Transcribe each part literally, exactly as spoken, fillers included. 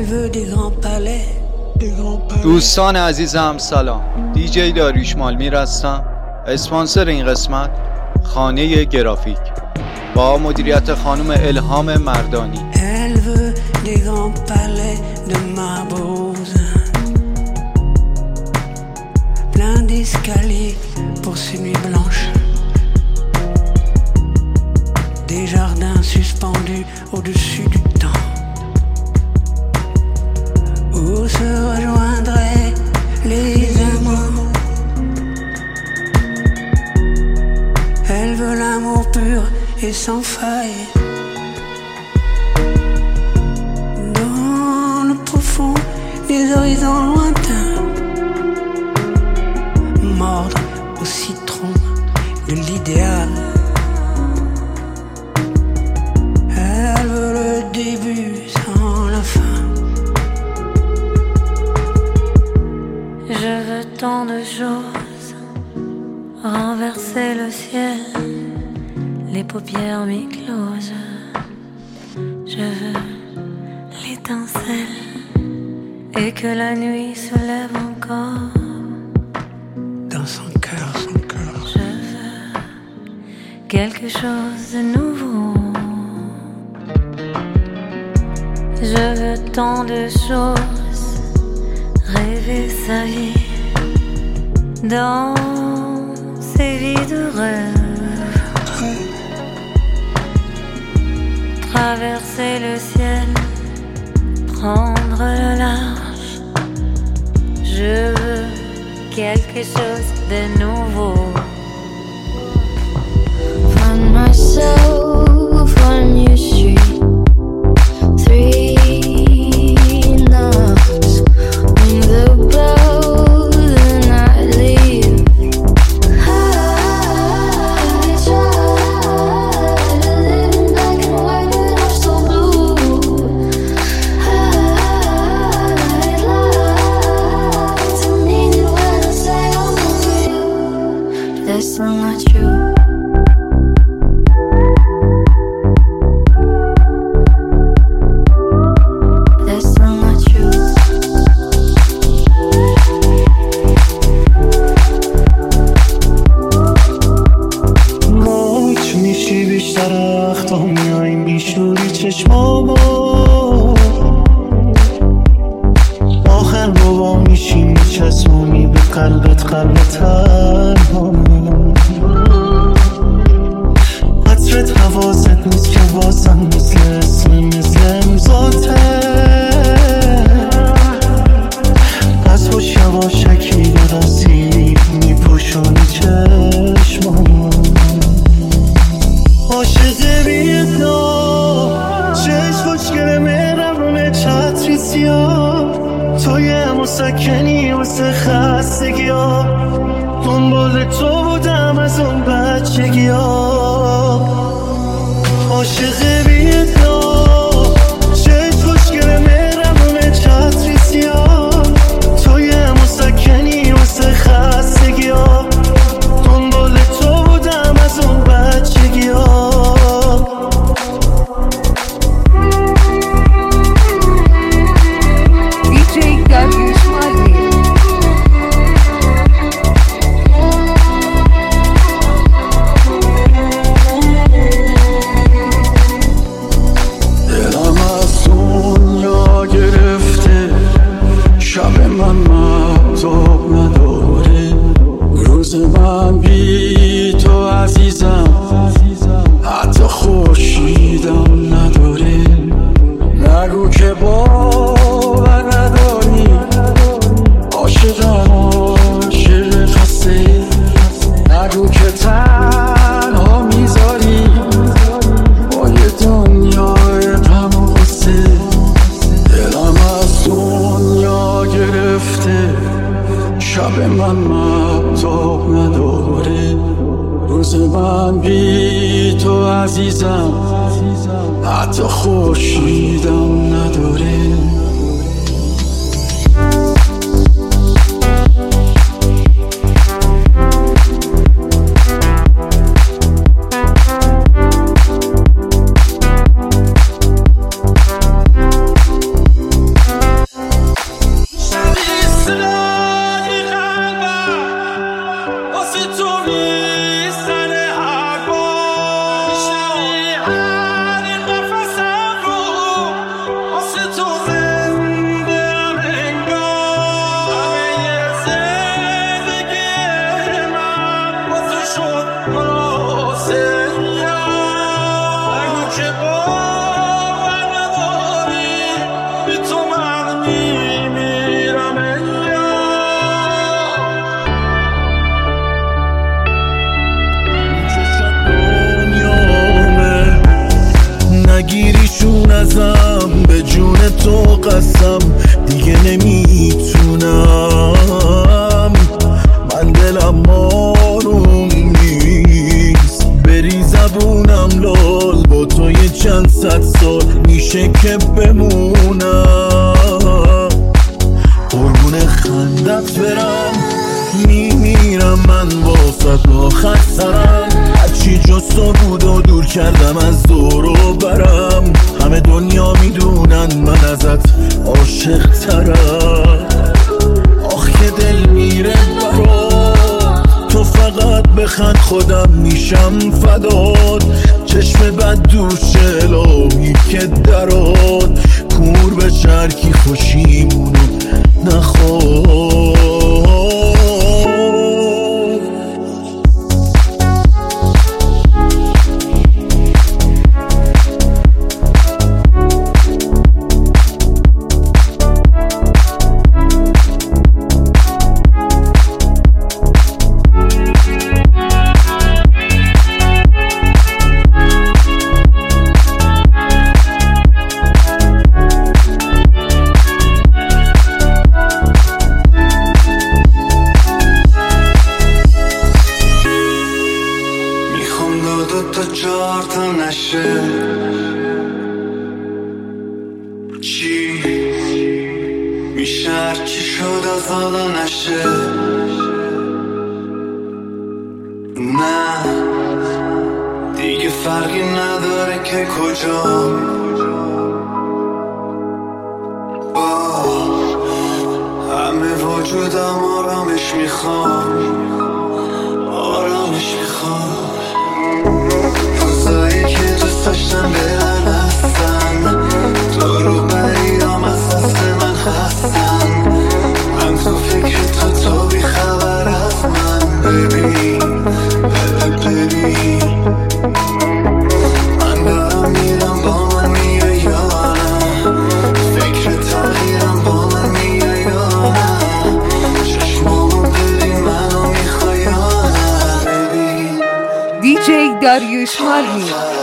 دوستان عزیزم سلام، دیجی داریوش مالمیر هستم. اسپانسر این قسمت خانه گرافیک با مدیریت خانم الهام مردانی. Des jardins suspendus au-dessus du temps, où se rejoindraient les amants. Elle veut l'amour pur et sans faille, dans le profond des horizons lointains, mordre au citron de l'idéal. Elle veut le début sans la fin. Je veux tant de choses, renverser le ciel, les paupières mi-closes. Je veux l'étincelle et que la nuit se lève encore dans son cœur, son cœur. Je veux quelque chose de nouveau. Je veux tant de choses, rêver sa vie dans ces vies de rêve, traverser le ciel, prendre le large. Je veux quelque chose de nouveau. Find myself on your street. مسکنی واسه خستگی ها، دنبال تو بودم از اون بچگی ها. عاشق بی‌ادعا چه خوشگل مهربون چتری سیاه، توی مسکنی واسه خستگی ها، دنبال تو بودم از اون بچگی ها. شب من مهتاب نداره، روز من بی تو عزیزم حتی خورشیدم نداره. نگیریشون ازم به جون تو قسم دیگه نمیتونم من دلم آروم نیست بری زبونم لال با تو یه چند صد سال میشه که بمونم قربون خندت برم میمیرم من واسه آخر سرم هرچی جز تو بود و دور کردم از دور و برم همه دنیا میدونن من ازت عاشق ترم آخ که دل میره برات تو فقط بخند خودم میشم فدات چشم بد دوش الهی که درات کور به شرکی خوشیمونو نخواد چی میشه هرچی شد از حالا نشه نه دیگه فرقی نداره که کجا با همه وجودم آرامش میخوام آرامش میخوام روزایی که دوست داشتم برن هستن تو رو بریام از دست من هستن من تو فکر تو تو بی خبر از من ببین ببین من دارم میرم با من میای یا نه فکر تغییرم با من میای یا نه چشمامو ببین منو میخوای یا نه ببین دیجی داریوش مالمی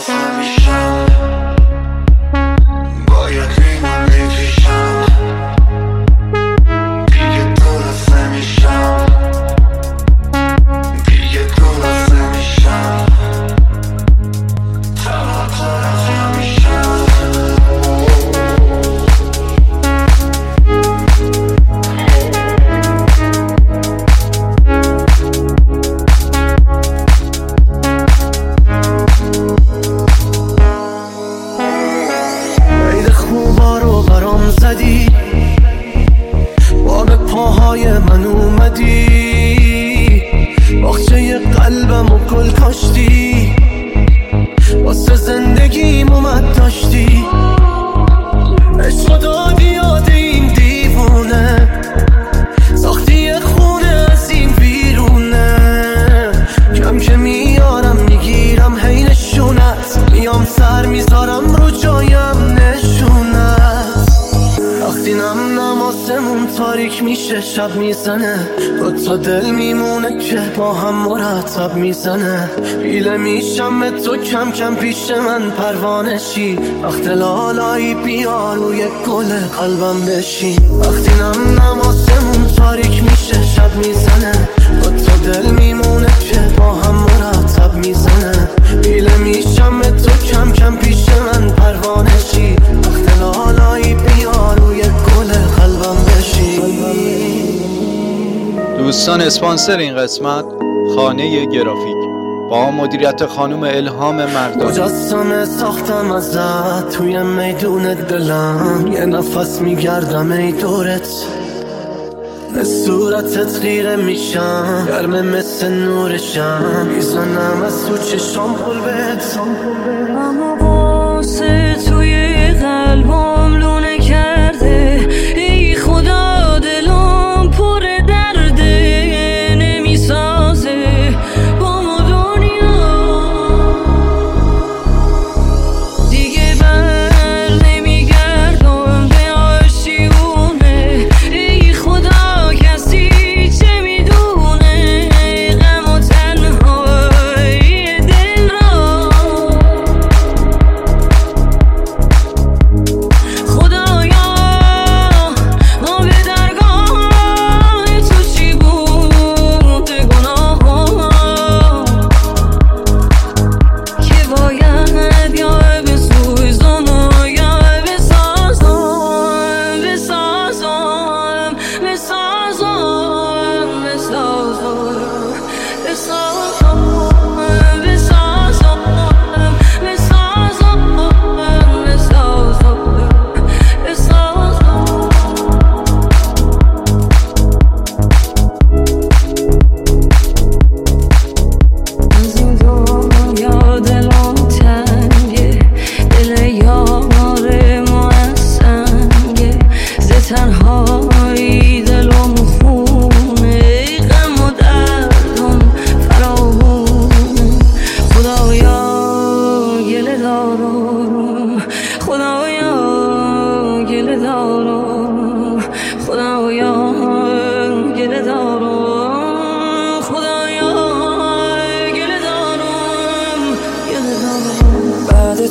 با به پاهای من اومدی باغچه قلبم و گل کاشتی واسه زندگیم اومد داشتی عشق دادی یاد این دیوونه ساختی خونه از این بیرونه کم که میارم میگیرم هی نشونت میام سر میذارم رو جایم نشونت وقتی نم نماسمون تاریک میشه شب میزنه دو تا دل میمونه که با هم مرتب میزنه بیله میشم به تو کم کم پیش من پروانه شی وقت لالایی بیا روی گل قلبم بشی وقتی نم نماسمون تاریک میشه شب میزنه دو تا دل میمونه که با هم مرتب میزنه بیله میشم به تو کم کم پیش من پروانه شی وقت لالایی بیا روی گل قلبم بشی دوستان اسپانسر این قسمت خانه گرافیک با مدیریت خانم الهام مردانی. مجسمه ساختم ازت توی میدون دلم یه نفس میگردم ای دورت به صورتت غیره میشم گرمه مثل نورشم میزنم از تو چشام قلبت اما واسه توی قلبم لونه کرده ای خدا دلم پر درده نمیسازه با ما دنیا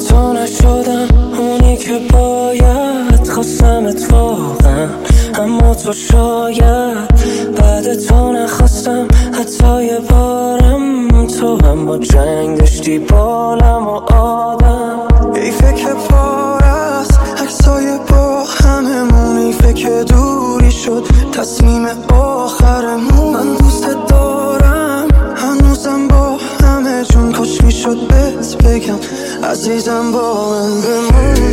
تو نشدم اونی که باید، خواستم اتفاقا اما تو شاید بعد تو نخواستم حتی یه بارم. تو هم با جنگ داشتی بالم و آدم. ای فکر پار است عکسای با هممون، ای فکر دوری شد تصمیم آخرمون. من دوست دارم هنوزم با همه جون، کاش میشد بهت بگم عزیزم با من بمون.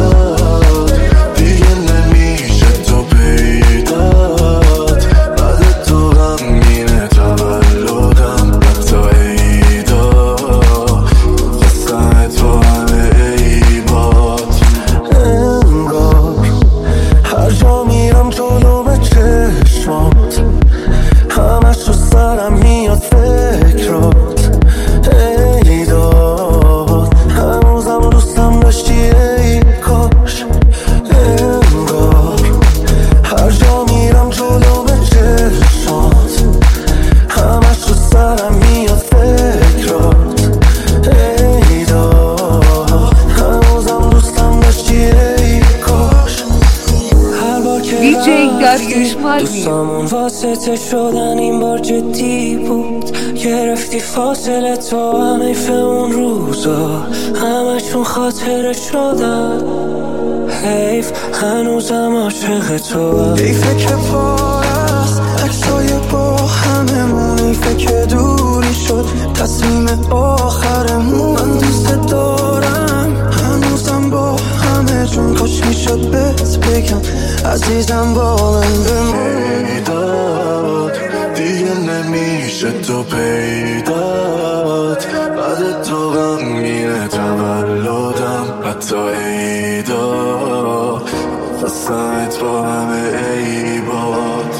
دیگه نمیشه تو پیدات، بعد تو غمگینه تولدم حتی عیدا، خواستم تو همه عیبات. انگار هر جا میرم جلو به چشمات، همش رو سرم میاد فکرات. ای داد هنوزم دوستم داشتی ای کاش. انگار هر جا میرم جلو به چشمات، همش رو سرم میاد فکرات. ای داد هنوزم دوستم داشتی ای کاش. هر بار که دی جی داریوش مارمی دوستامون واسطه شدن این بار جدی بود. گرفتی فاصله تو هم ایف اون روزا، همشون خاطره شدن. حیف هنوزم عاشق تو. حیفه که پار است عکسای با هممون، حیفه که دوری شد تصمیم آخرمون. من دوست دارم هنوزم با همه جون، کاش میشد بهت بگم عزیزم با من بمون. پیدات دیگه نمیشه تو پیدات، بعد تو غمگینه تولدم حتی عیدا، خواستم تو همه عیبات.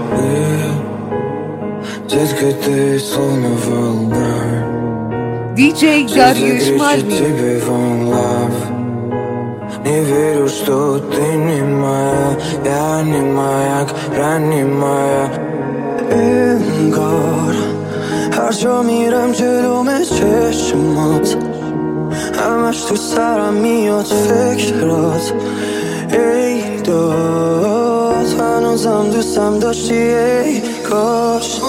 Just que te sono volnar, دی جی داریوش مارمی тебе вон love. Не верю, что ты не моя, я не маяк, ранний моя. انگار هر جا میرم جلوم چشمات، همش تو سرم میاد فکرات. ای داد هنوزم دوستم داشتی ای کاش.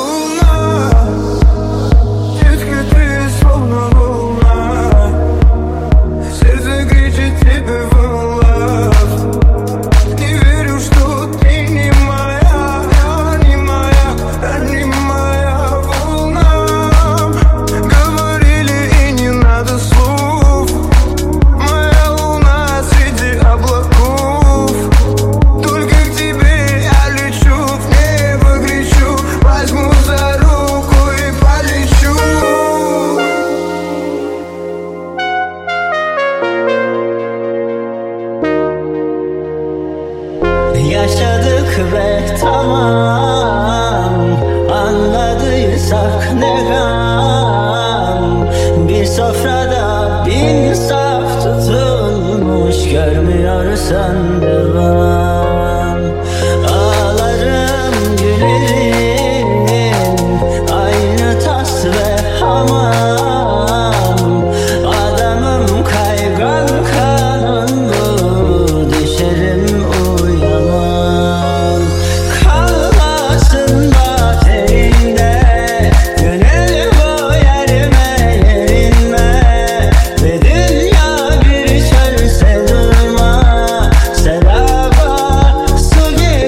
Yaşadık ve tamam, anladıysak ne gam. Bir sofrada bin saf tutulmuş, görmüyorsan devam. Ağlarım gülerim, aynı tas ve hamam. Adamım kaygan kanımlı, düşerim uyanam. Kalmasın baterinde, gönül bu yerime yerinme. Ve dünya bir çölse durma, sedaba su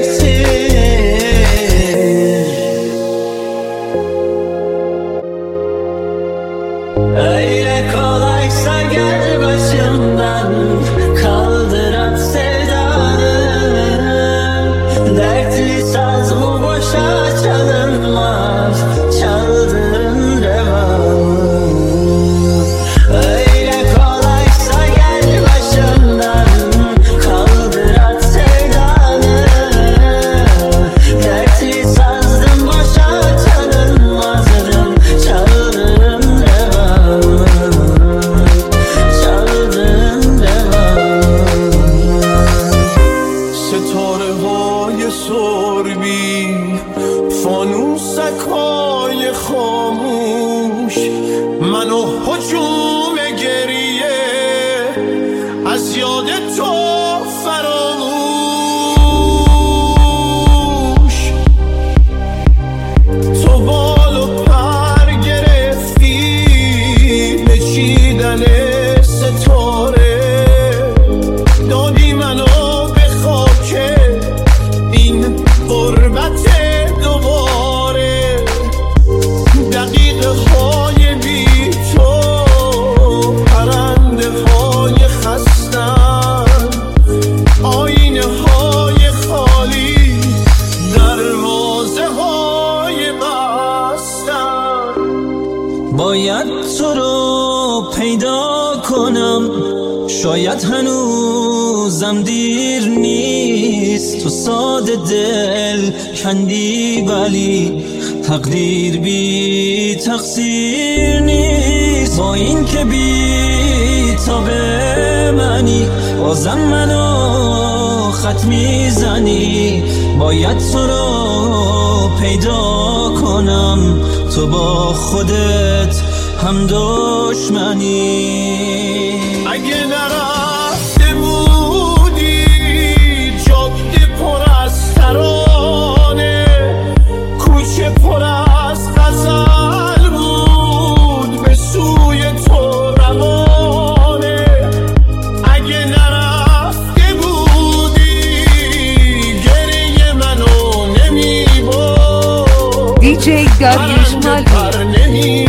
getir. Öyle kolaysa gel başımdan, kaldır at sevdanı. Dertli saz bu boşa çalınmaz, çaldırın revanı. Öyle kolaysa gel başımdan, kaldır at sevdanı. Dertli sazdım boşa çalınmazdım, çaldırın revanı. Çaldırın revanı. ستاره های سربی، فانوسک های خاموش، منو هجوم گریه رو پیدا کنم، شاید هنوزم دیر نیست. تو ساده دل کندی ولی تقدیر بی تقصیر نیست. با این که بی تابه منی بازم منو خط میزنی. باید تو رو پیدا کنم، تو با خودت هم دشمنی. اگه نرفته بودی جاده پر از ترانه، کوچه پر از غزل بود به سوی تو روانه. اگه نرفته بودی گریه منو نمیبرد، دیجی داریوش مالمی،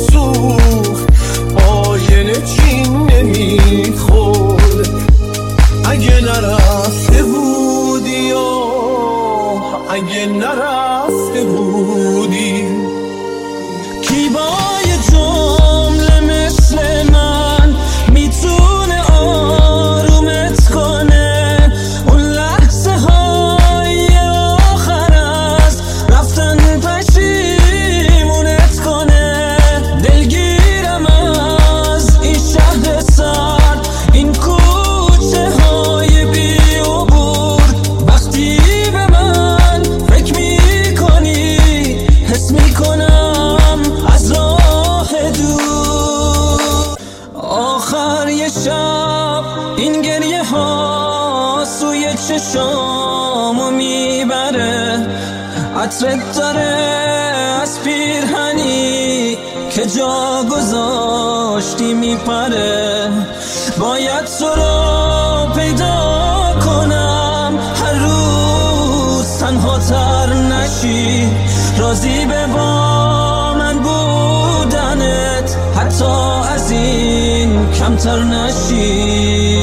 اگه نرفته بودی اگه نرفته بودی. کی با یه جمله مثل من میتونه آرومت کنه؟ اون لحظه های آخر از رفتن پشیمونت کنه. دلگیرم از این شهر سرد، این کوچه های بی عبور. وقتی به من فکر میکنی حس میکنم از راه دور. آخر یه شب این گریه ها سوی چشامو میبره. عطرت داره از پیرهنی که جا گذاشتی میپره. باید تو رو پیدا کنم، هر روز تنها تر نشی. راضی به با من بودنت، حتی از این کمتر نشی.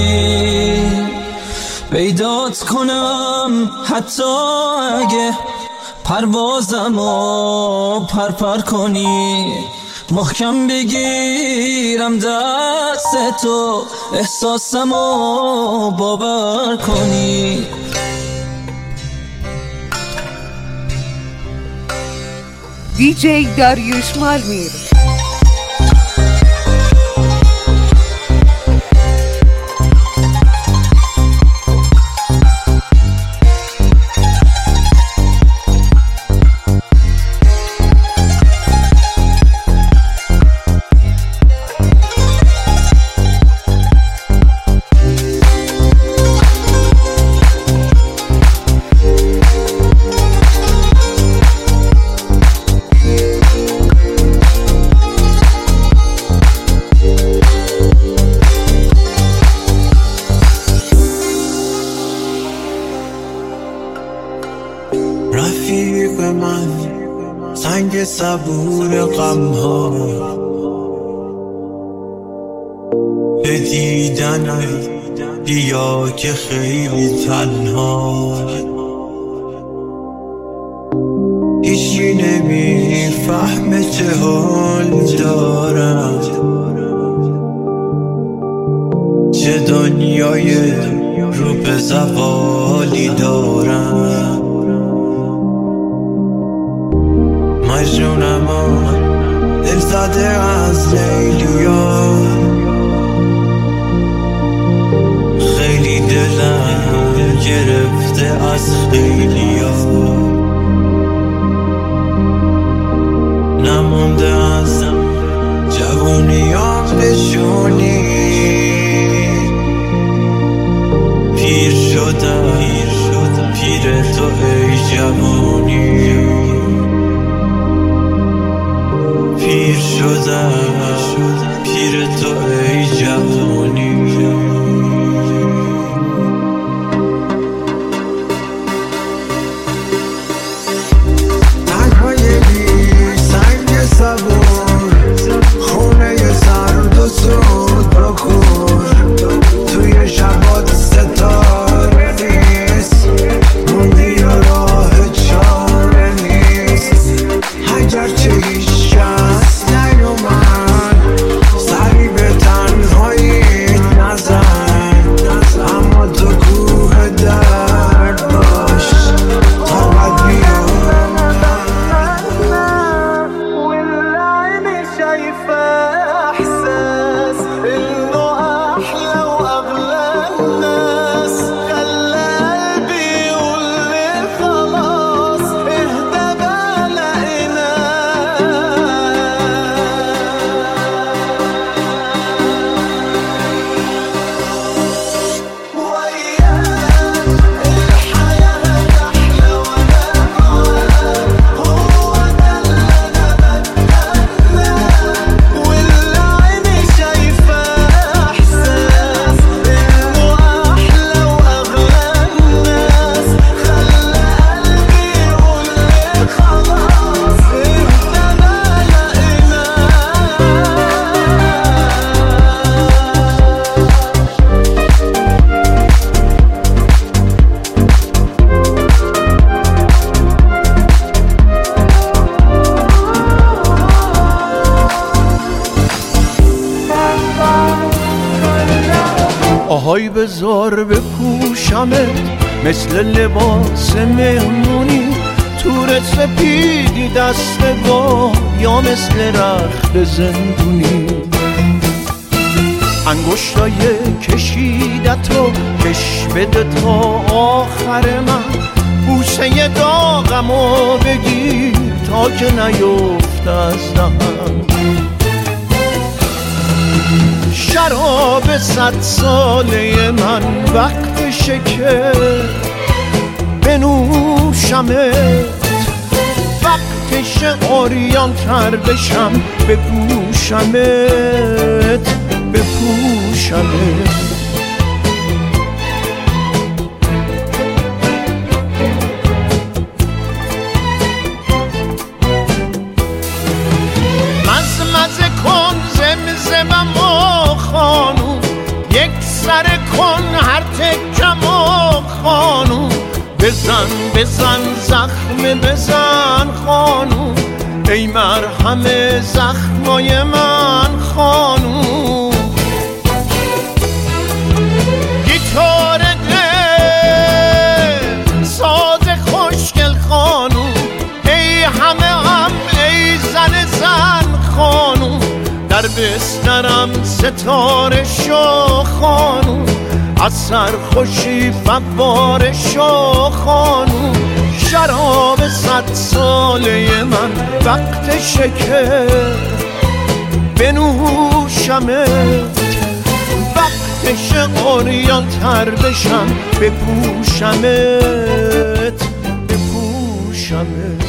پیدات کنم حتی اگه پروازمو پرپر کنی. محکم بگیرم دست تو، احساسمو باور کنی. دیجی داریوش مالمی. رفیق من سنگ صبور غم ها، به دیدنت بیا که خیلی تنها. هیچی نمیفهمه چه حال دارم، چه دنیای رو به زوالی دارم. مجنونم و دل زده از لیلیا، خیلی دلم گرفته از خیلیا. نمونده از جوونیام نشونی، پیر شدم پیر تو ای جوانی. پیر شدم پیر تو ای جوانی. تنهای بی سنگ صبور، خونه سرد و سود بکور. توی شبات ستاره نیست، موندی و راه چاره نیست. اگرچه هیچ کس نیومد آهای بذار بپوشمت مثل لباس مهمونی، تور سپیدی دست با یا مثل رخت زندونی. انگشتای کشیدتو کش بده تا آخر من، بوسه داغمو بگیر تا که نیفت از دهن. شراب صد ساله من وقتشه که بنوشمت، وقتشه عریان تر بشم بپوشمت بپوشمت. مزمزه کن زمزمم و خانوم، یک سر کن هر تکم و خانوم، بزن بزن زخم بزن خانوم، ای مرهم زخمای من خانوم. گیتار دل ساز خوشگل خانوم، ای همه هم ای زن زن خانوم، در بسترم ستاره شو خانوم، از سرخوشی فواره شو خانوم. شراب صد ساله من وقتشه که بنوشمت، وقتشه عریان تر بشم بپوشمت بپوشمت.